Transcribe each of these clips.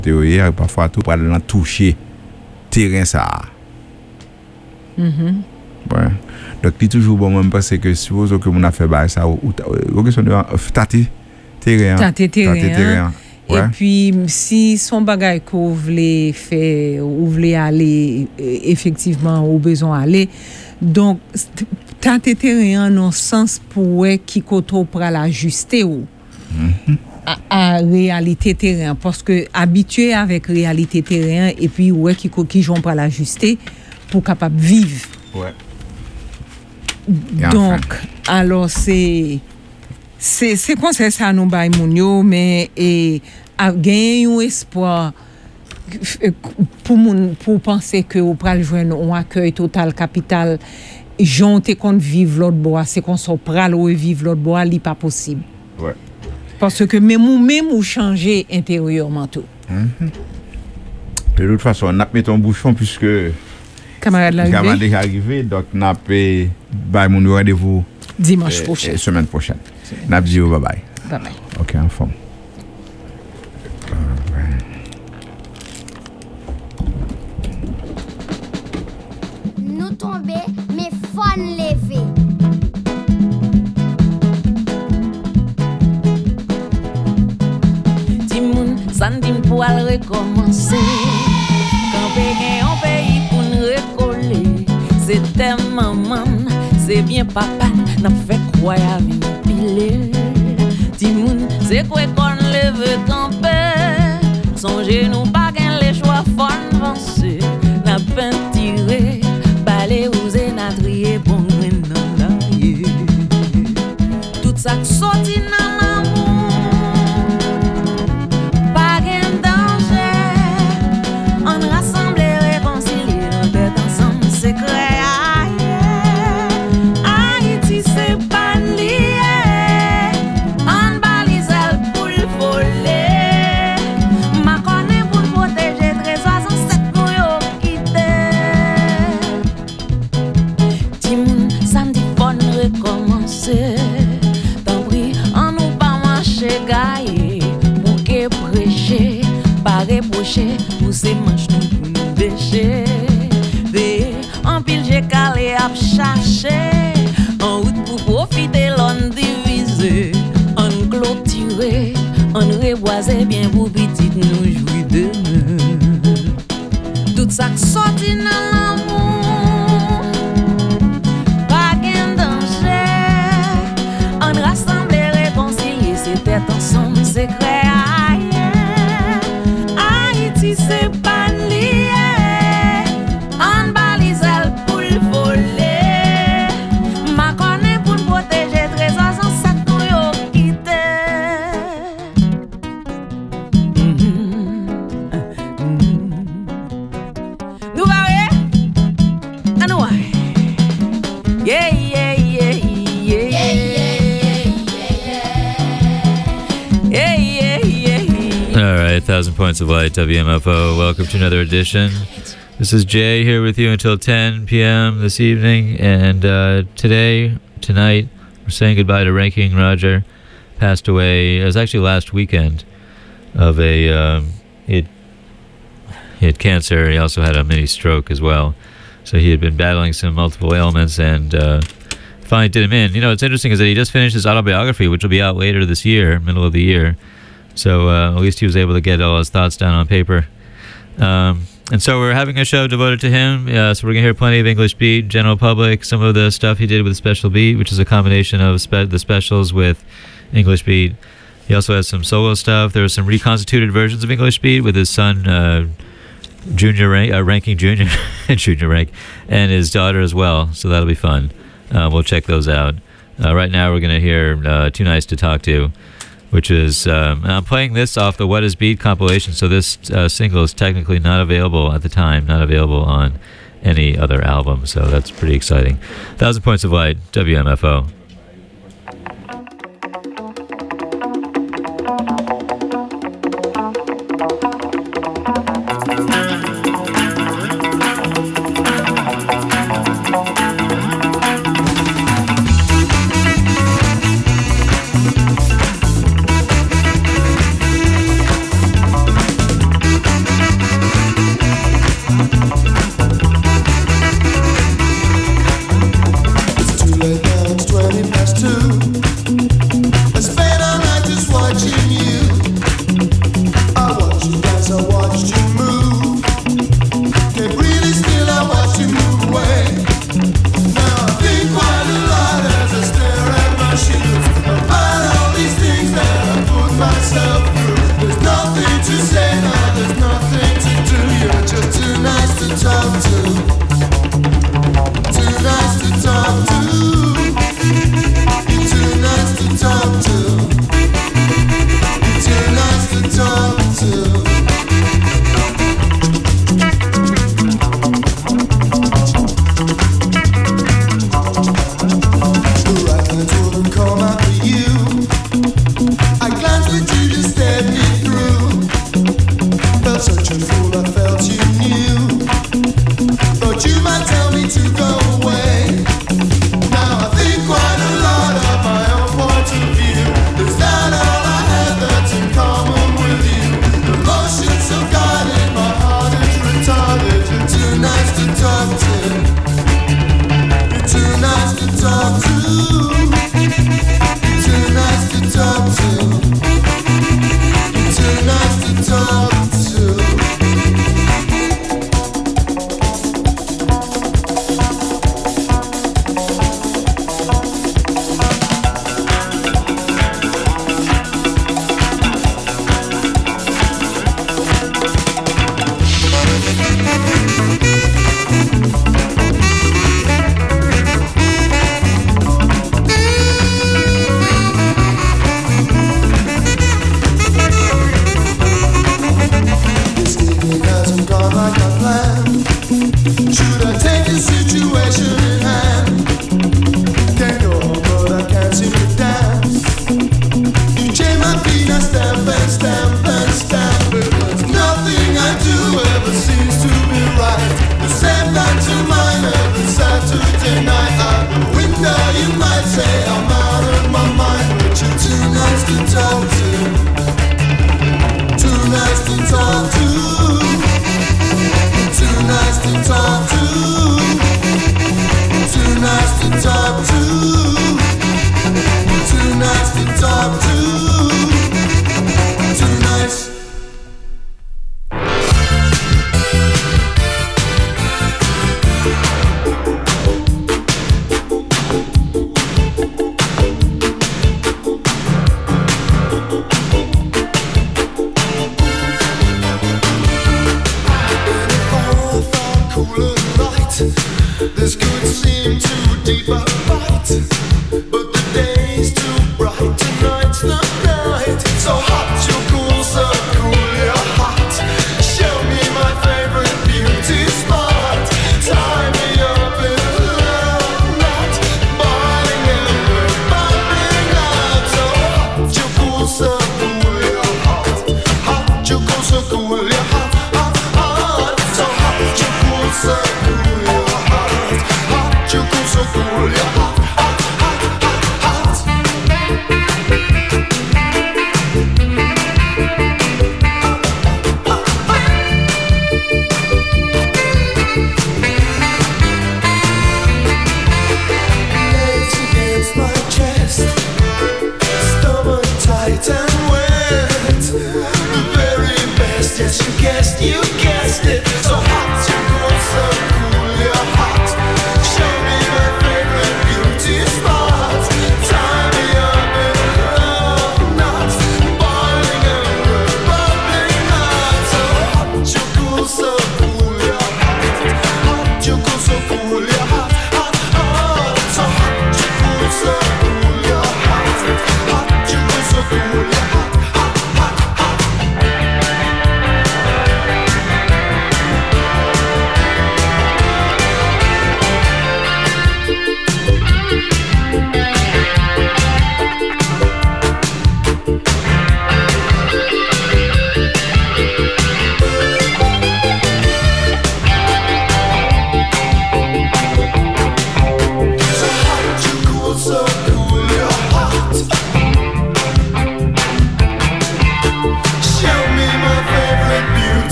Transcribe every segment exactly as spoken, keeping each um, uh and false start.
théorie parfois tout pour aller toucher terrain ça. Mhm. Ouais. Donc il toujours bon même parce que suppose que mon a fait bail ça ou ou question de tâter terrain. Tâter terrain. Ouais. Et puis si son bagage qu'on voulait faire ou voulait aller effectivement au besoin aller donc tâter terrain dans sens pour qui koto pour l'ajuster ou mm-hmm. à, à réalité terrain parce que habitué avec réalité terrain et puis ouais qui qui j'ont pas l'ajuster pour capable vivre. Ouais. Donc enfin. Alors c'est c'est c'est conseil ça nous bail moun yo mais et a gagner un espoir pour moun, pour penser que ou pral joindre un accueil total capital jonté qu'on vivre l'autre bois c'est qu'on so pral ou vivre l'autre bois li pas possible. Ouais. Parce que même ou même ou changer intérieurement tout. Mm-hmm. De toute façon on a mis ton bouchon puisque camarade l'arrivée. Camarade est arrivé donc n'a pas bail mon rendez-vous dimanche euh, prochain. Euh, semaine prochaine. N'a dit bye bye. Bye bye. OK, en forme. Nous tomber mais fon lever. Timoun sandim pour aller recommencer. Camper en pays pour nous recoller. C'est maman, c'est bien papa, n'a fait quoi à vie piler. Timoun, c'est quoi qu'on lève camper. Songez nous pas gain les choix fon avancer. N'a peine tiré, balé osé n'a trié bon dans la tout ça sorti dans l'amour. Pas gain danger. On rassemble et réconcilier nos têtes ensemble secret. Haïti c'est pas lié. On balise elle pour le voler. Ma connaît pour protéger trésor sans cette nous quitter. Timoun samedi bon recommencer. Tant pis on nous pas marcher gailler. Pour que prêcher, pas reprocher. Pour ces manches nous pour nous décher. Veillez en pile j'ai calé à chercher. En route pour profiter l'on divisé. On clôturé, on reboisé bien pour petite nous jouir demain. Tout ça sorti dans l'amour. Pas gain danger. On rassemble et réconcilier c'était ensemble secret. Haïti c'est pas lié. On balise elle pour le voler. Ma connaît pour protéger trésor sans sac nous yo quitter. Nous va à nous. Yeah yeah yeah yeah. Yeah yeah yeah. All right, Thousand Points of Light, W M F O. Welcome to another edition. This is Jay here with you until ten p.m. this evening, and uh, today, tonight, we're saying goodbye to Ranking Roger. Passed away. It was actually last weekend of a um, he had, he had cancer. He also had a mini stroke as well. So he had been battling some multiple ailments, and uh, finally did him in. You know, what's interesting is that he just finished his autobiography, which will be out later this year, middle of the year. So uh, at least he was able to get all his thoughts down on paper. Um, and so we're having a show devoted to him. Uh, so we're going to hear plenty of English Beat, General Public, some of the stuff he did with Special Beat, which is a combination of spe- the specials with English Beat. He also has some solo stuff. There are some reconstituted versions of English Beat with his son, uh, Junior Rank, uh, Ranking Junior, Junior Rank, and his daughter as well. So that'll be fun. Uh, we'll check those out. Uh, right now we're going to hear uh, Too Nice to Talk To, which is, um, I'm playing this off the What Is Beat compilation, so this uh, single is technically not available at the time, not available on any other album, so that's pretty exciting. Thousand Points of Light, W M F O.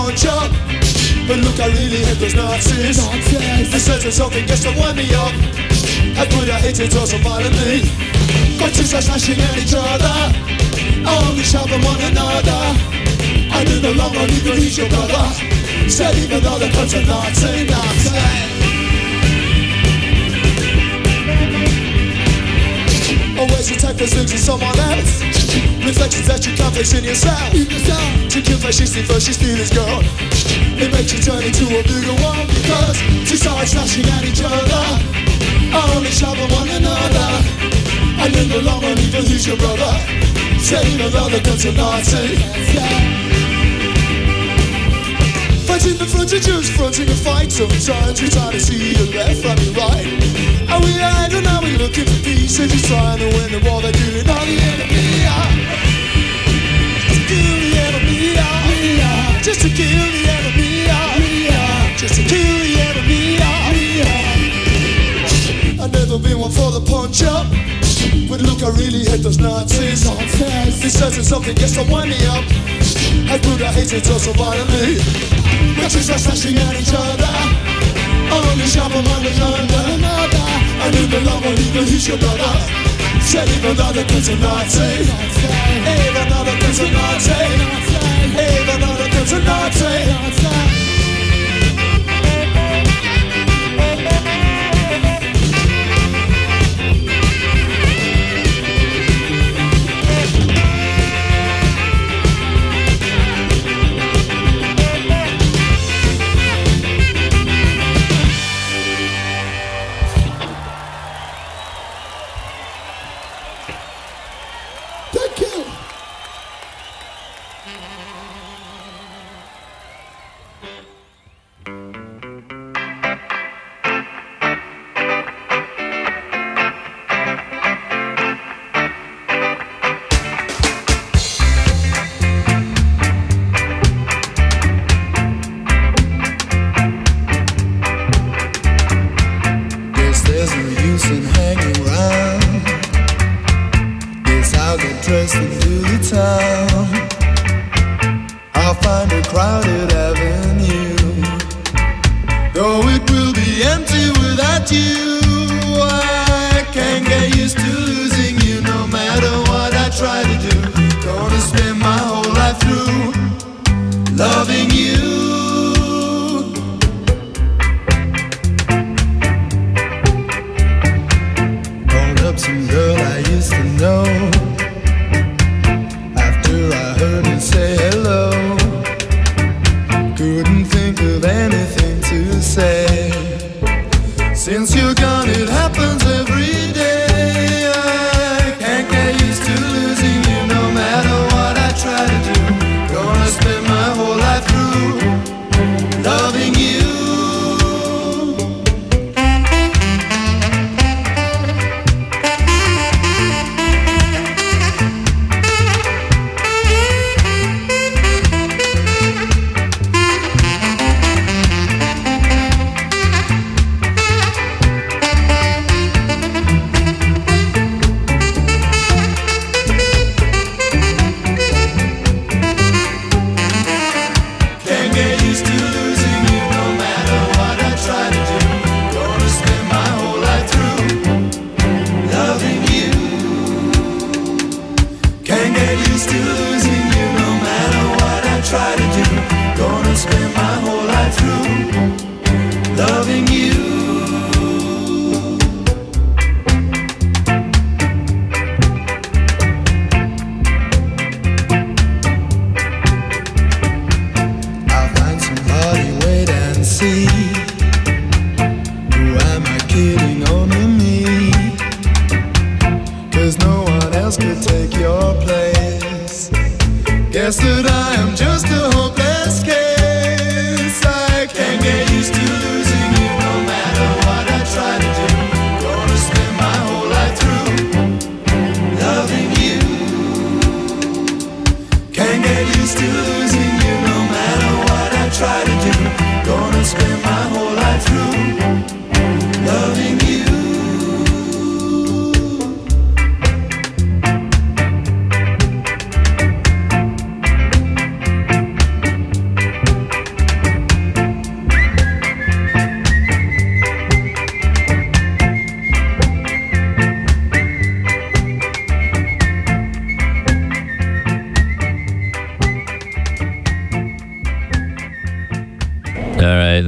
punch up. But look, I really hate those Nazis. They said something gets to wind me up. I put a hate it also violently. Countries are slashing at each other. Only sharpen one another. I do no longer need to reach your brother. Said even though the country are Nazi, Nazi. Always attack those things in someone else. Reflections that you can't face in yourself. To kill fascist and fascist stealers gone. It makes you turn into a bigger one. Because two sides slashing at each other. Only sharpen one another. And you no longer need to lose your brother. Say even though the guns are Nazi. Fighting the front of Jews, fronting a fight. Sometimes we try to see your left from your right. And we hide and now we looking for peace. And just trying to win the war, they're doing all the enemy. To kill the enemy. Just to kill the enemy. Just to kill the enemy. I've never been one for the punch up. But look, I really hate those Nazis. They said something gets to wind me up. I put a hate it also violently. Witches are slashing at each other. Only sharpen one another. I knew the love will even he's your brother. Said even though the kids are Nazi. Even though the kids are Nazi. Even though the kids are Nazi.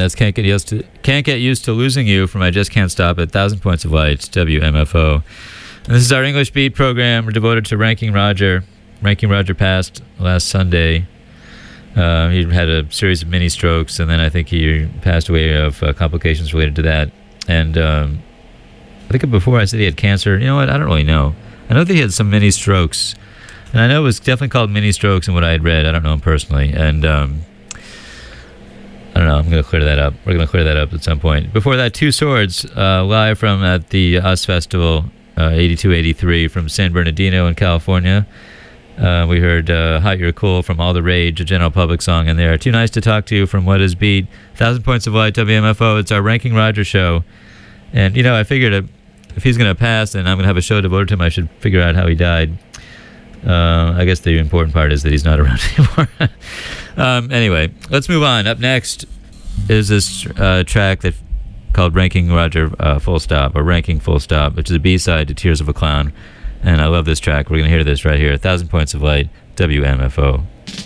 that's Can't Get Used to Can't Get Used to Losing You from I Just Can't Stop at Thousand Points of Light, W M F O. And this is our English Beat program. We're devoted to Ranking Roger. Ranking Roger passed last Sunday. Uh, he had a series of mini strokes, and then I think he passed away of uh, complications related to that. And um, I think before I said he had cancer. You know what? I don't really know. I know that he had some mini strokes, and I know it was definitely called mini strokes in what I had read. I don't know him personally, and um, I don't know. I'm going to clear that up. We're going to clear that up at some point. Before that, Two Swords, uh, live from at the U S Festival, uh, eighty-two eighty-three from San Bernardino in California. Uh, we heard uh, Hot You're Cool from All the Rage, a general public song in there. Too Nice to Talk to You from What Is Beat. Thousand Points of Light, W M F O. It's our Ranking Roger show. And, you know, I figured if he's going to pass and I'm going to have a show devoted to him, I should figure out how he died. Uh, I guess the important part is that he's not around anymore. um, anyway, let's move on. Up next is this uh, track that called Ranking Roger uh, Full Stop, or Ranking Full Stop, which is a B-side to Tears of a Clown. And I love this track. We're going to hear this right here. A Thousand Points of Light, W M F O.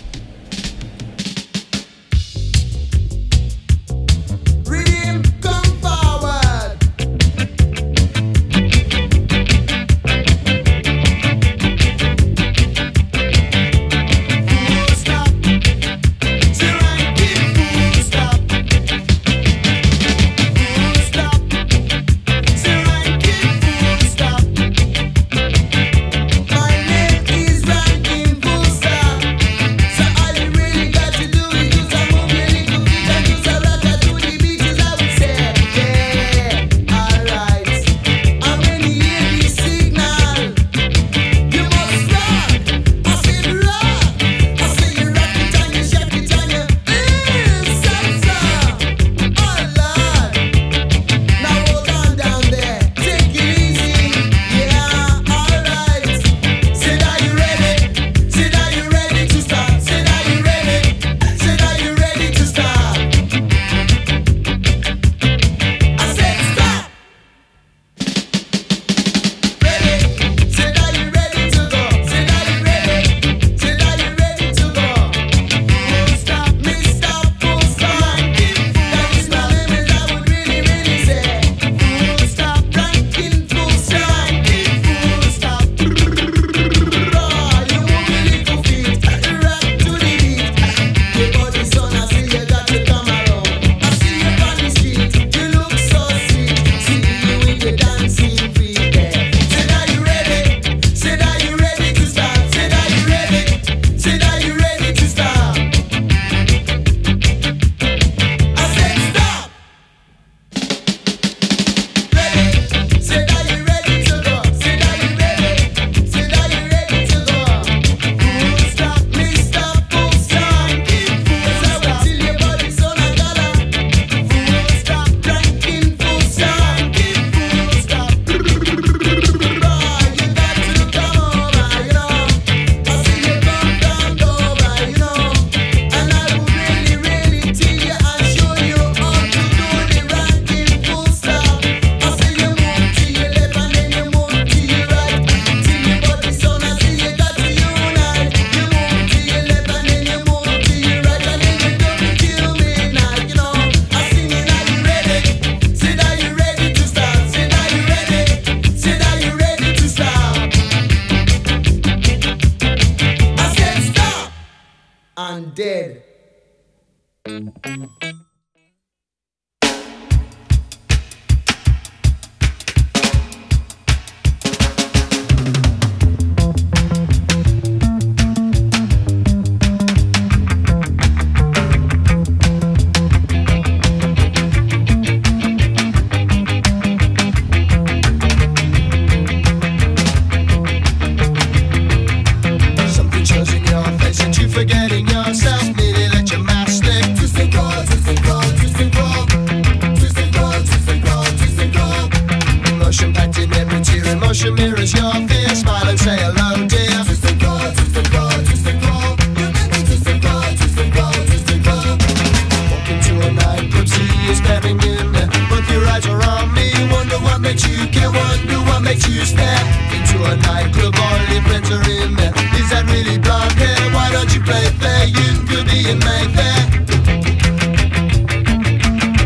Dead. Play fair, you could be in Mayfair.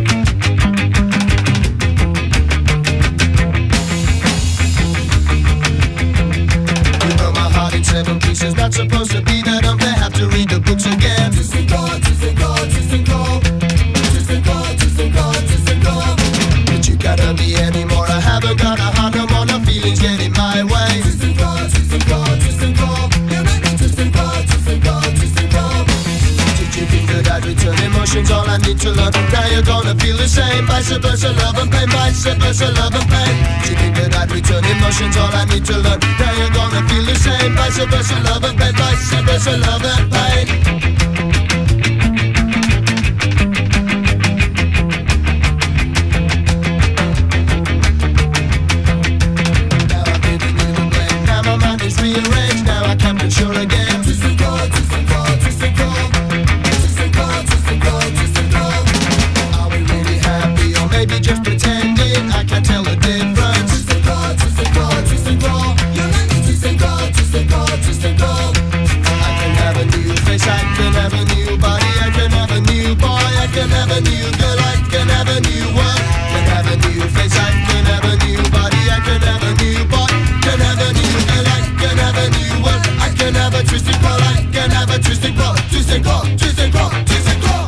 seven pieces. Not supposed to be that unfair. Have to read the books again. Twist and call, twist and call, twist and call. Twist and call, twist and call, twist and call. But you gotta be anymore. I haven't got a heart no more. No feelings get in my way. Twist and call, twist and call, twist and call. You make me twist and call, twist and call, twist and call. Did you think that I'd return emotions? All I need to learn. Now you're gonna feel the same. Vice versa, love and pain. Vice versa, love and pain. Did you think that I'd return emotions? All I need to learn. Now you're gonna feel the same. Vice versa, love and pain. Vice versa, love and pain. Rearranged, now I can't be sure again. Twist and call, twist and call, twist and call. Twist and call, twist and call, twist and call. Are we really happy or maybe just pretending? I can't tell the difference. Twist and call, twist and call, twist and call. You make me twist and call, twist and call, twist and call. I can have a new face, I can have a new body, I can have a new boy, I can have a new girl, I can have a new world. Can have a new face, I can have a new body, I can have a new boy, can have a new girl, I can have a new world. I can have a twisted call, I can have a twisted call, twisted call, twisted call, twisted call.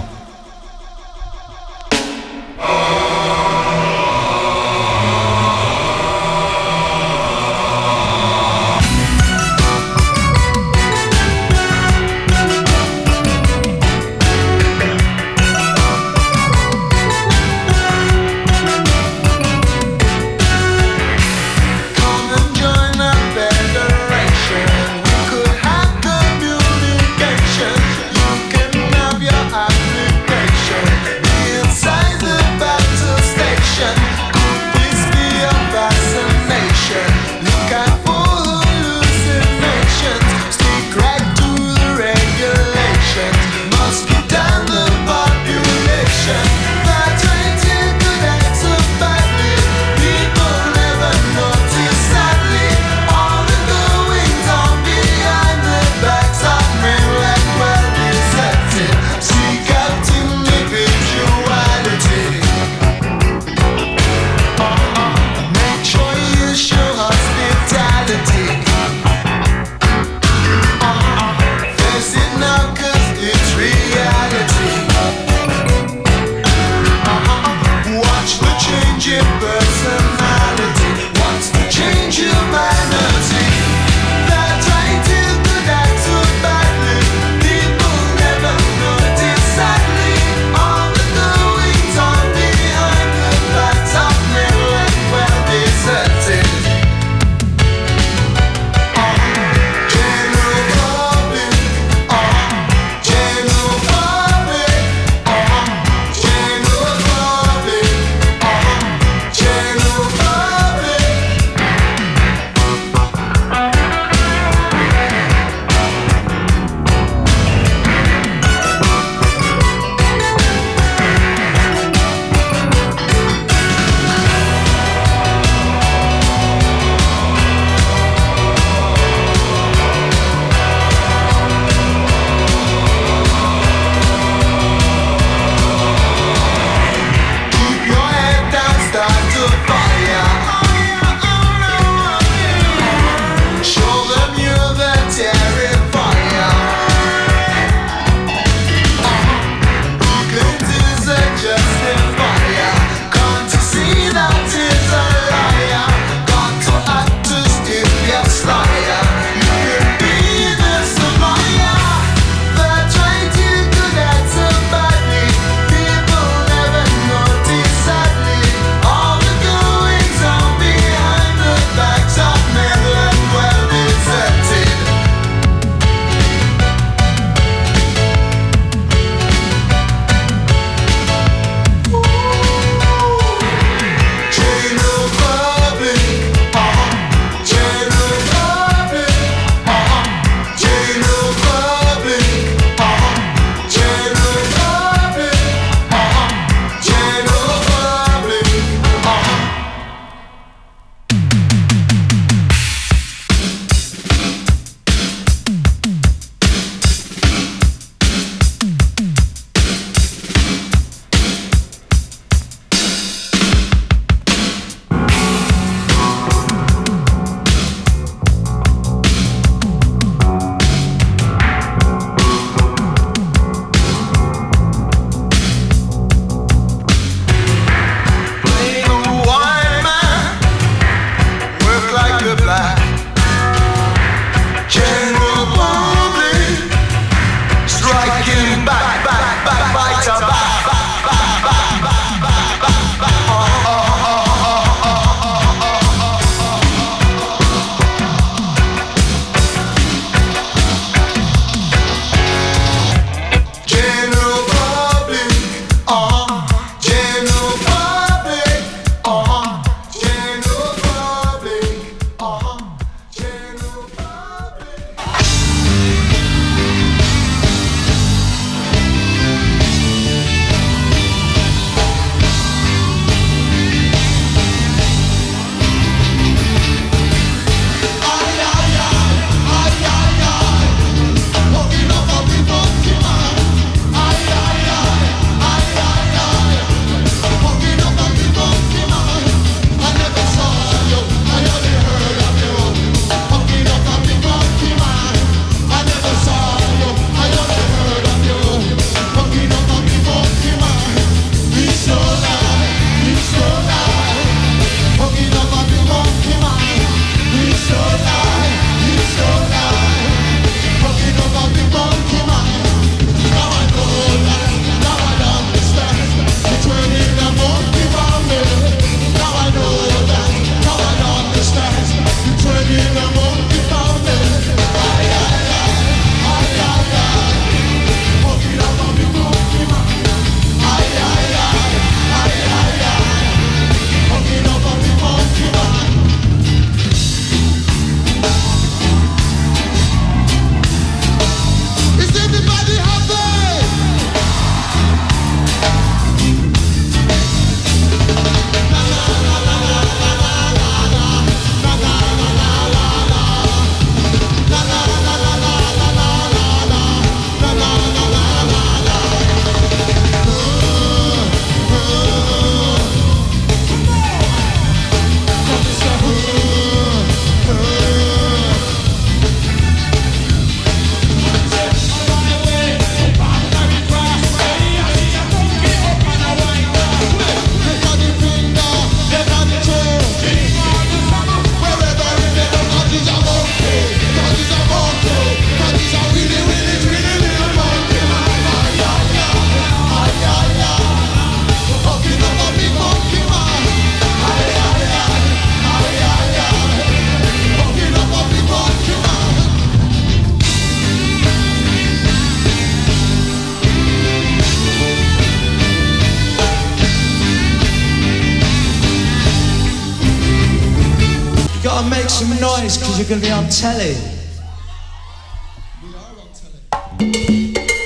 Gotta make some noise because you're gonna be on telly. We are on telly.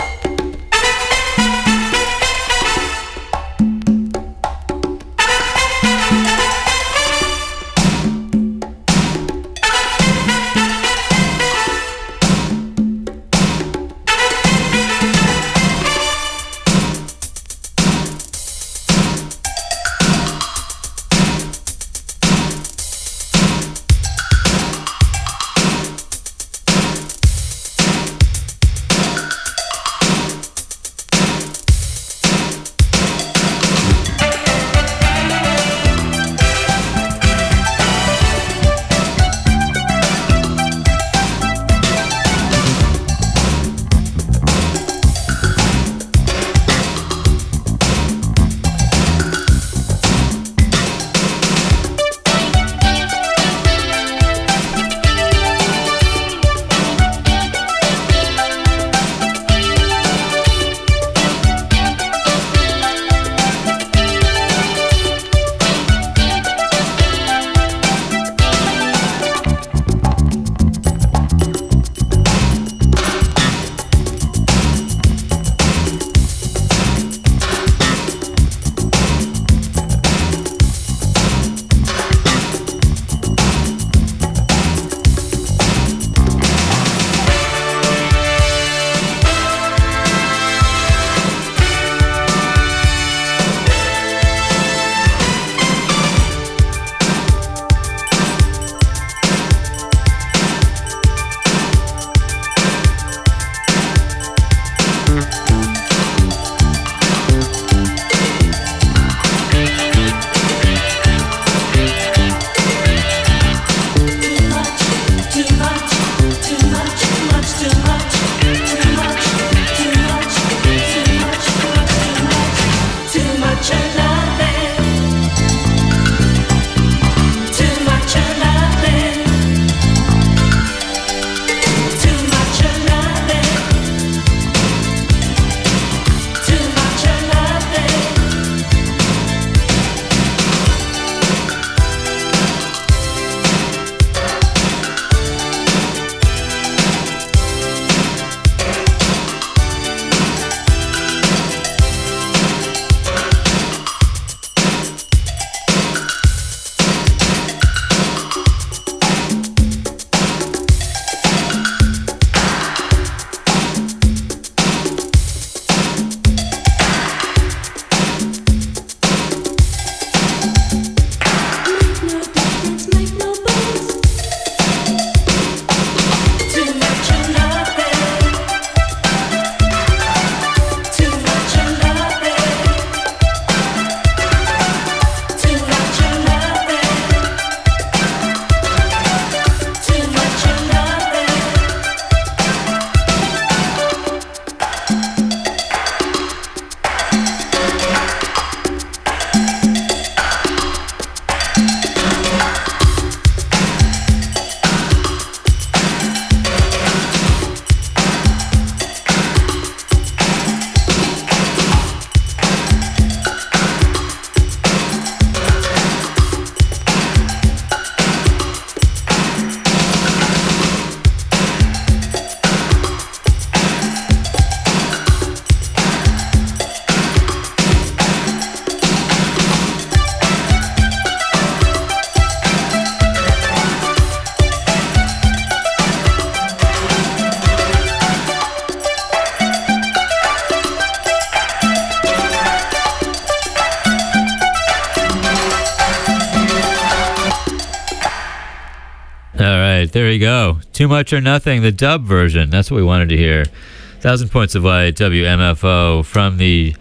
right, there you go. Too Much or Nothing, the dub version. That's what we wanted to hear. Thousand Points of Light, W M F O, from the...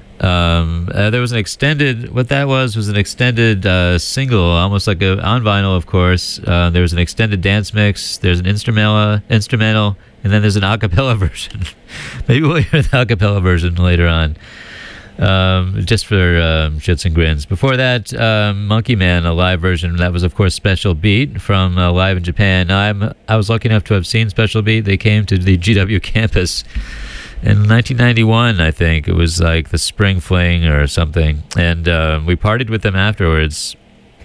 Um, uh, there was an extended... What that was was an extended uh, single, almost like a, on vinyl, of course. Uh, there was an extended dance mix. There's an instrumental, instrumental, and then there's an a cappella version. Maybe we'll hear the a cappella version later on. Um, just for um, shits and grins. Before that, um, Monkey Man, a live version. That was, of course, Special Beat from uh, Live in Japan. Now, I'm I was lucky enough to have seen Special Beat. They came to the G W campus in nineteen ninety-one, I think. It was like the Spring Fling or something, and uh, we partied with them afterwards.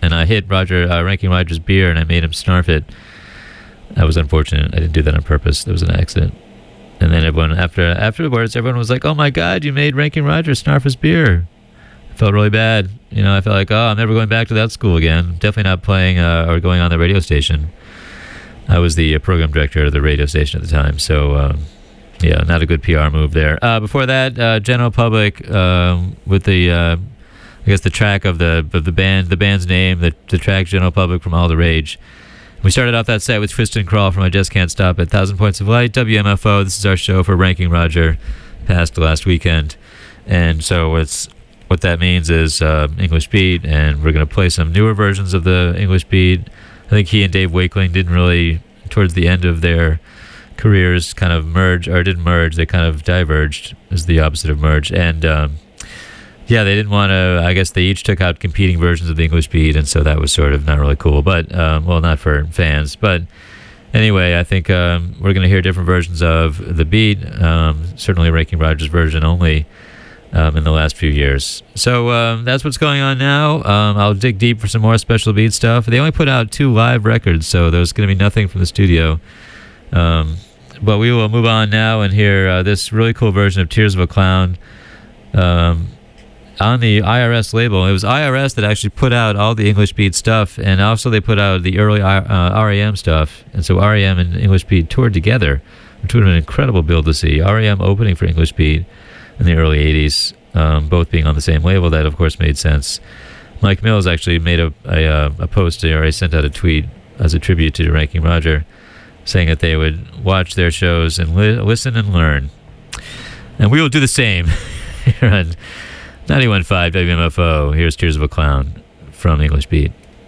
and I hit Roger, uh, Ranking Roger's beer, and I made him snarf it. That was unfortunate. I didn't do that on purpose. It was an accident. And then everyone, after afterwards, everyone was like, "Oh my God, you made Ranking Roger snarf his beer." I felt really bad. You know, I felt like, oh, I'm never going back to that school again. Definitely not playing uh, or going on the radio station. I was the uh, program director of the radio station at the time, so um, yeah, not a good P R move there. Uh, before that, uh, General Public uh, with the, uh, I guess the track of the of the band, the band's name, the, the track General Public from All the Rage. We started off that set with Tristan Crawl from I Just Can't Stop at Thousand Points of Light, W M F O. This is our show for Ranking Roger, passed last weekend, and so it's what that means is uh, English Beat, and we're going to play some newer versions of the English Beat. I think he and Dave Wakeling didn't really, towards the end of their careers, kind of merge, or didn't merge, they kind of diverged, is the opposite of merge. And um, yeah, they didn't want to, I guess they each took out competing versions of the English Beat, and so that was sort of not really cool, but, um, well, not for fans. But anyway, I think um, we're going to hear different versions of the Beat, um, certainly Ranking Roger's version only. Um, in the last few years. So um, that's what's going on now. Um, I'll dig deep for some more Special Beat stuff. They only put out two live records, so there's going to be nothing from the studio. Um, but we will move on now and hear uh, this really cool version of Tears of a Clown um, on the I R S label. It was I R S that actually put out all the English Beat stuff, and also they put out the early uh, R E M stuff. And so R E M and English Beat toured together, which would have been an incredible build to see. R E M opening for English Beat in the early eighties, um, both being on the same label. That, of course, made sense. Mike Mills actually made a a, uh, a post, or he sent out a tweet as a tribute to Ranking Roger, saying that they would watch their shows and li- listen and learn. And we will do the same here on ninety-one point five W M F O. Here's Tears of a Clown from English Beat.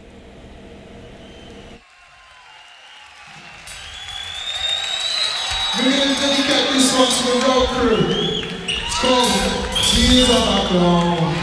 We're going to dedicate this one to the road crew. It's called Tears of a Clown.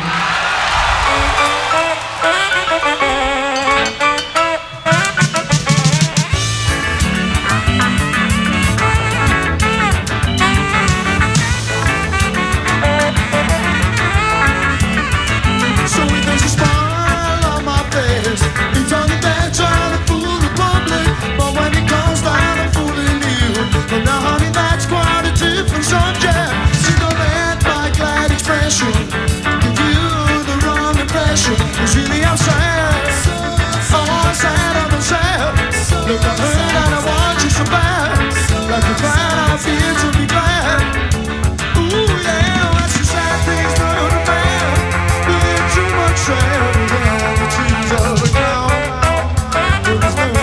So it there's a smile on my face. It's on the dance trying to fool the public, but when it comes down to fooling you, well now honey, that's quite a different subject. See, don't let my glad expression give you the wrong impression. It's really I'm sad, oh sad, I'm sad. Look, I heard and I want you so bad, like a glad I feel to be glad. Ooh yeah, that's the sad things that are bad. Doing too much sad, yeah, the tears of the clown. There's no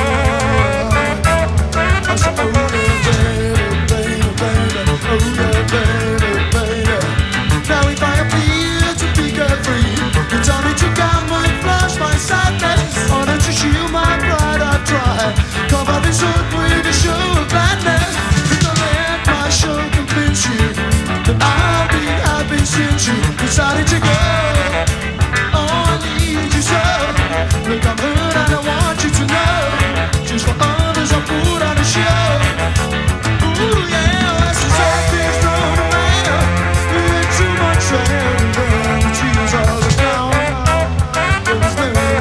I said, oh yeah, baby, baby, baby, oh yeah, baby, baby. Now if I appear to be carefree, you tell me to calm my flush, my sadness, or don't you shield my pride, I try. Cover this up with a show of gladness. Don't let my show convince you that I'll be happy since you decided to go. Oh, I need you so. Look, I'm hurt and I want you to know. Just for others I put on a show. Ooh yeah, that's the sad things thrown away. We had too much rain and then the tears of the clown. It was there.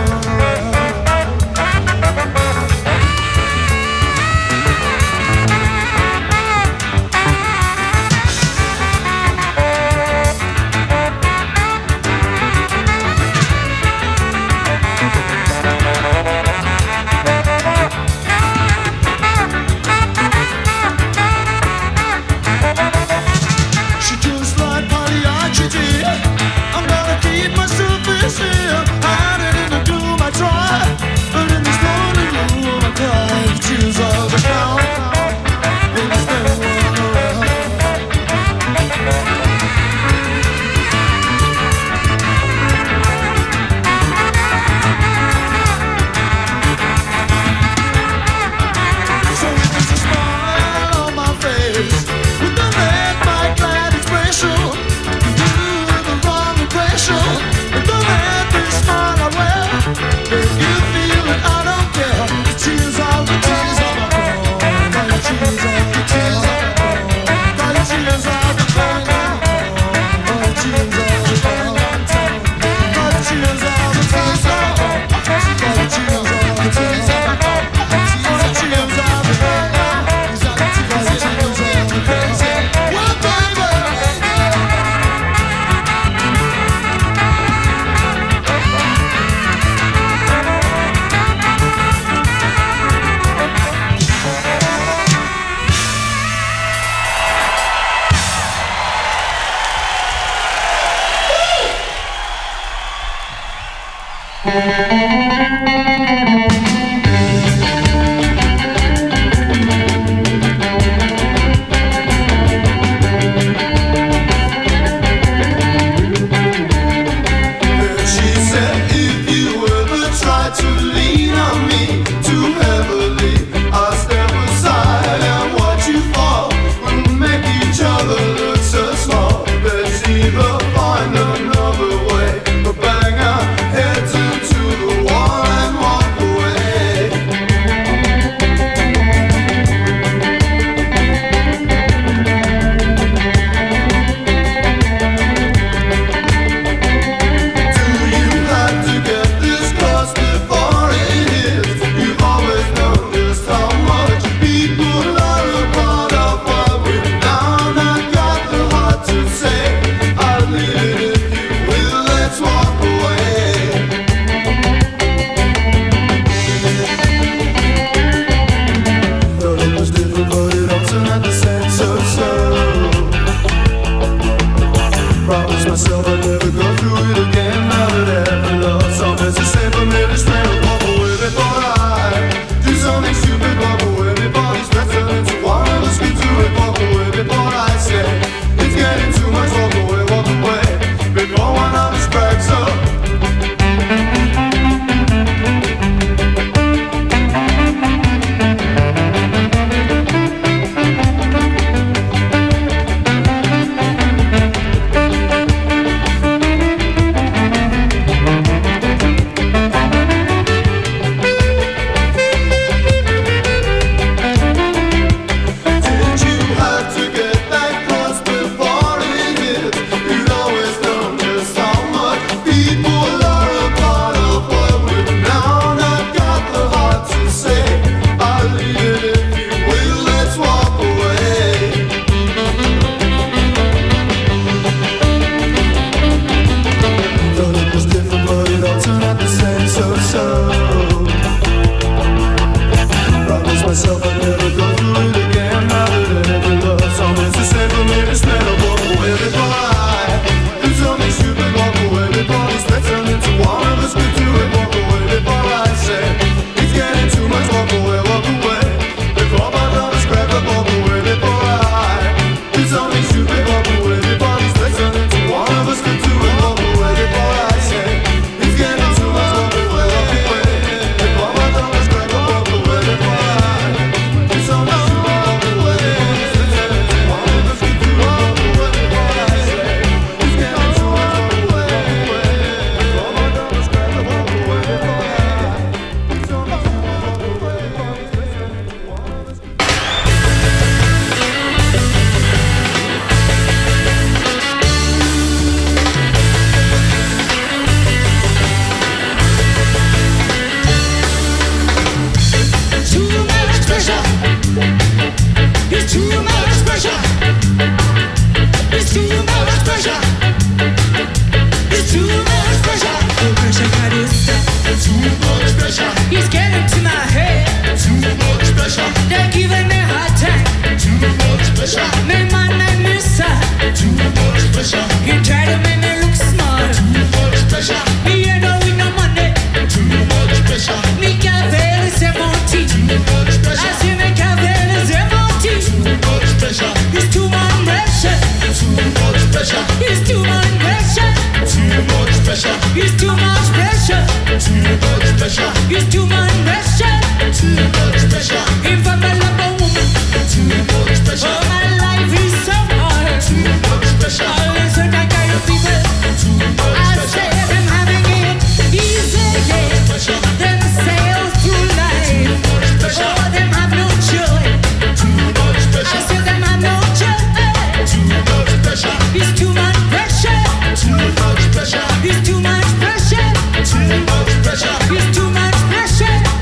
It's too much pressure.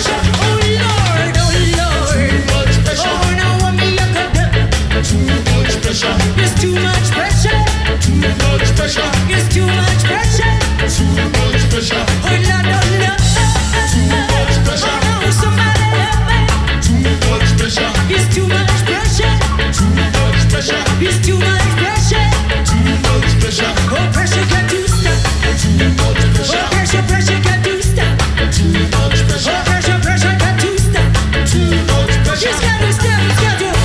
pressure. Oh Lord, oh Lord. Too much pressure. Oh, now what me I could do? Too much pressure. It's too much pressure. Too much pressure. It's too much pressure. Too much pressure. Oh Lord, oh Lord. Too much pressure. Oh no, somebody help me. Too much pressure. It's too much pressure. Too much pressure. It's too much pressure. Too much pressure. Oh pressure got to stop. Too much pressure. Oh pressure, pressure got to stop. Too much pressure. Oh pressure, pressure got to stop. Too much pressure. It's got to stop. It's got to.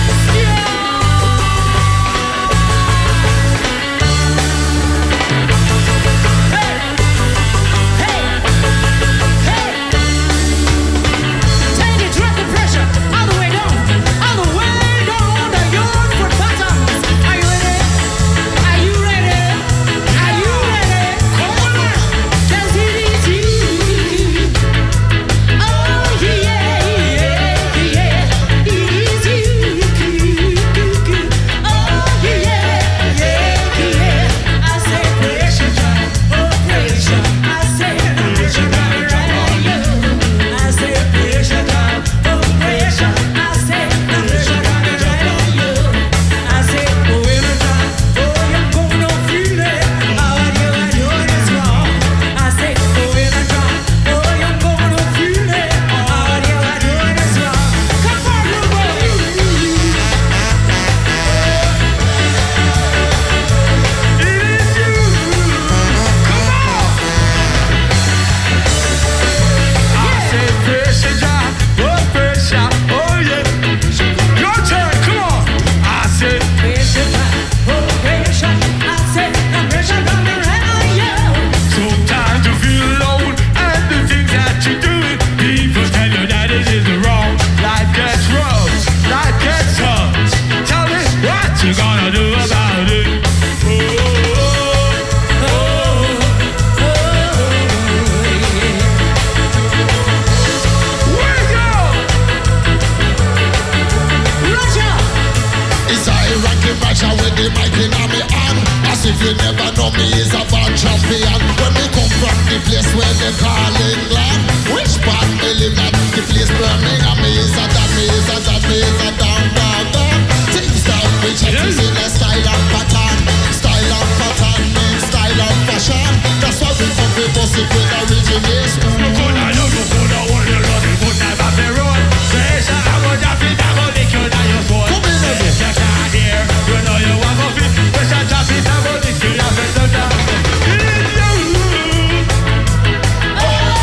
If you never know me, is a born champion. When we come from the place where they call England, which part me live at? The place Birmingham, me is a that, me is a that, me is a down, down, down. Things down, we check to see the style and pattern. Style and pattern means style and fashion. That's why we come to bust it with origination. You could have, you could have won your love, you could have have the road. Say, I would have it, I would lick you down your phone. Come in there. If you can't hear, you know you want to fit. Wish I drop it, I would lick you down your phone. Oh,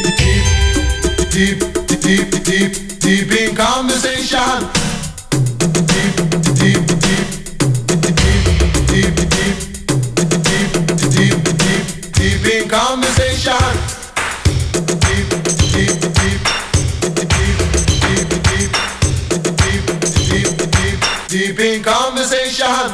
deep, deep, deep, deep, deep in conversation. Deep, deep, deep, deep, deep, deep, deep, deep, deep, deep in conversation. Deep, deep, deep, deep, deep, deep, deep, deep, deep, deep in conversation.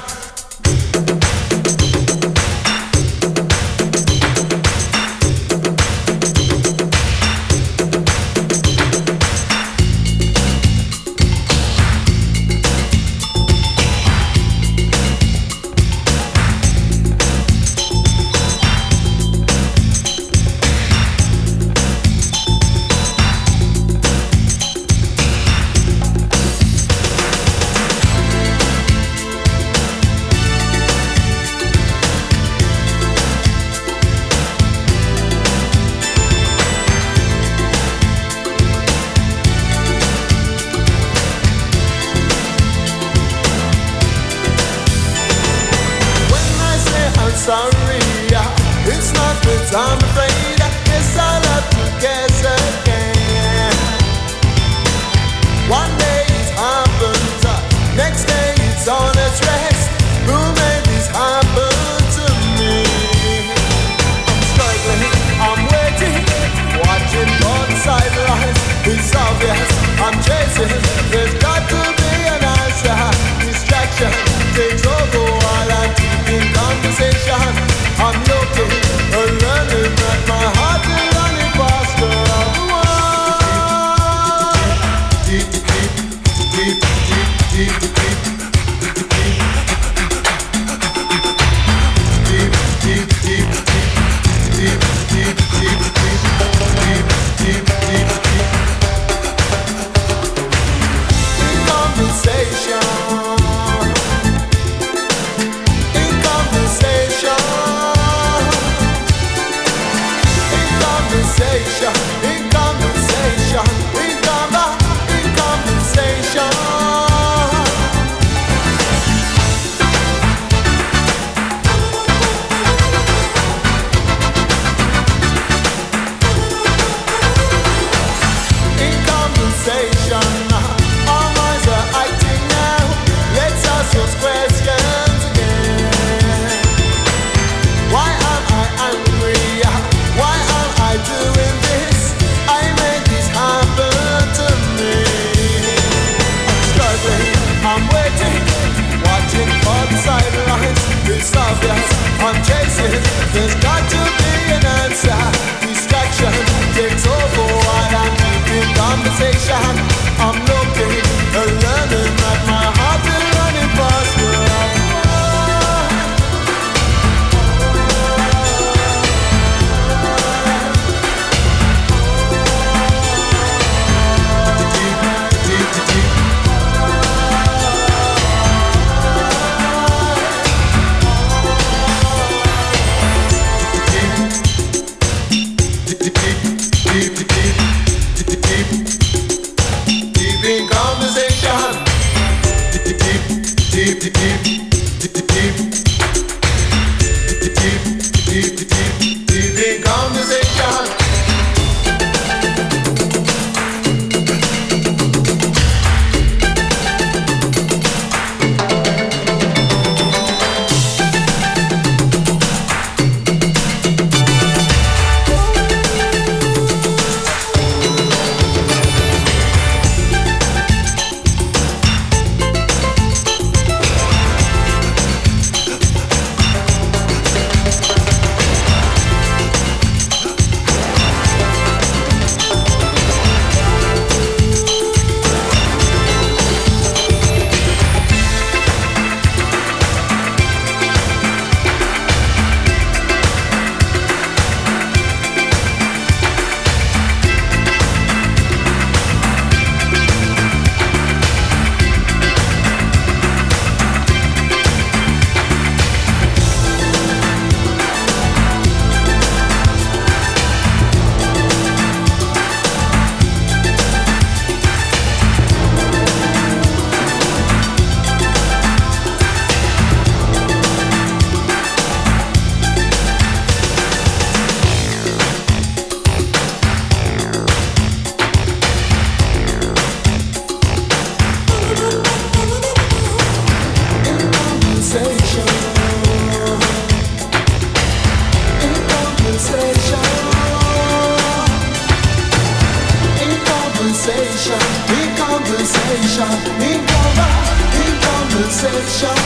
conversation, in conver- in conversation,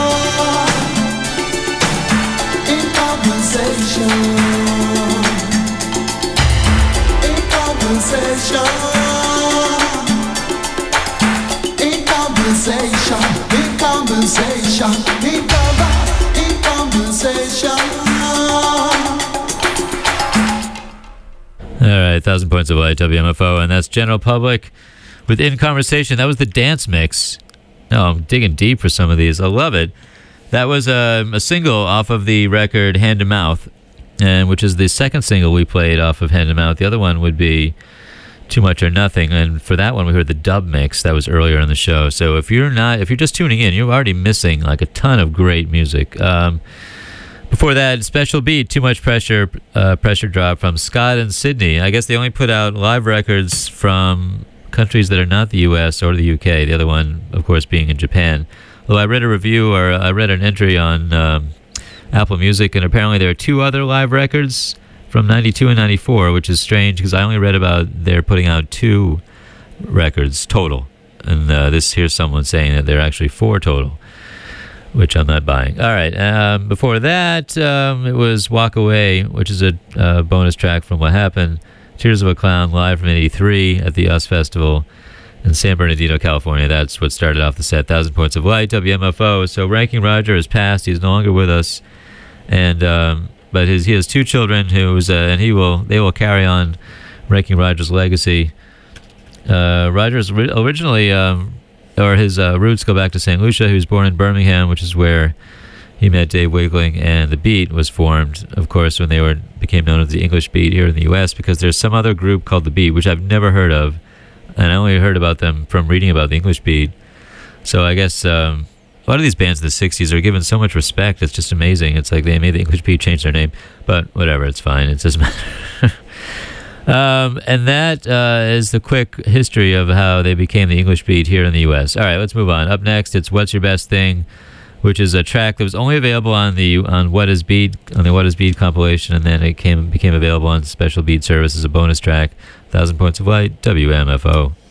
in conversation, in conversation, in conversation, in conversation, in conver- in conversation. All right, Thousand Points of Light, W M F O, and that's General Public with In Conversation. That was the dance mix. No, I'm digging deep for some of these. I love it. That was a, a single off of the record Hand to Mouth, and which is the second single we played off of Hand to Mouth. The other one would be Too Much or Nothing, and for that one we heard the dub mix that was earlier in the show. So if you're not, if you're just tuning in, you're already missing like a ton of great music. Um, Before that, Special Beat, Too Much Pressure, uh, Pressure Drop from Scott and Sydney. I guess they only put out live records from countries that are not the U S or the U K, the other one, of course, being in Japan. Well, I read a review, or I read an entry on um, Apple Music, and apparently there are two other live records from ninety-two and ninety-four, which is strange because I only read about they're putting out two records total. And uh, this here's someone saying that there are actually four total, which I'm not buying. All right. Um, before that, um, it was Walk Away, which is a uh, bonus track from What Happened. Tears of a Clown, live from eighty-three at the U S Festival in San Bernardino, California. That's what started off the set. Thousand Points of Light, W M F O. So Ranking Roger has passed. He's no longer with us. And um, but his, he has two children who's, uh, and he will they will carry on Ranking Roger's legacy. Uh, Roger's ri- originally... Um, or his uh, roots go back to Saint Lucia. He was born in Birmingham, which is where he met Dave Wiggling, and the Beat was formed, of course, when they were became known as the English Beat here in the U S, because there's some other group called the Beat, which I've never heard of, and I only heard about them from reading about the English Beat. So I guess um, a lot of these bands in the sixties are given so much respect. It's just amazing. It's like they made the English Beat change their name, but whatever, it's fine. It doesn't matter. Um, and that uh, is the quick history of how they became the English Beat here in the U S. All right, let's move on. Up next, it's What's Your Best Thing, which is a track that was only available on the on What Is Beat on the What Is Beat compilation, and then it came became available on Special Beat Service as a bonus track. Thousand Points of Light, W M F O.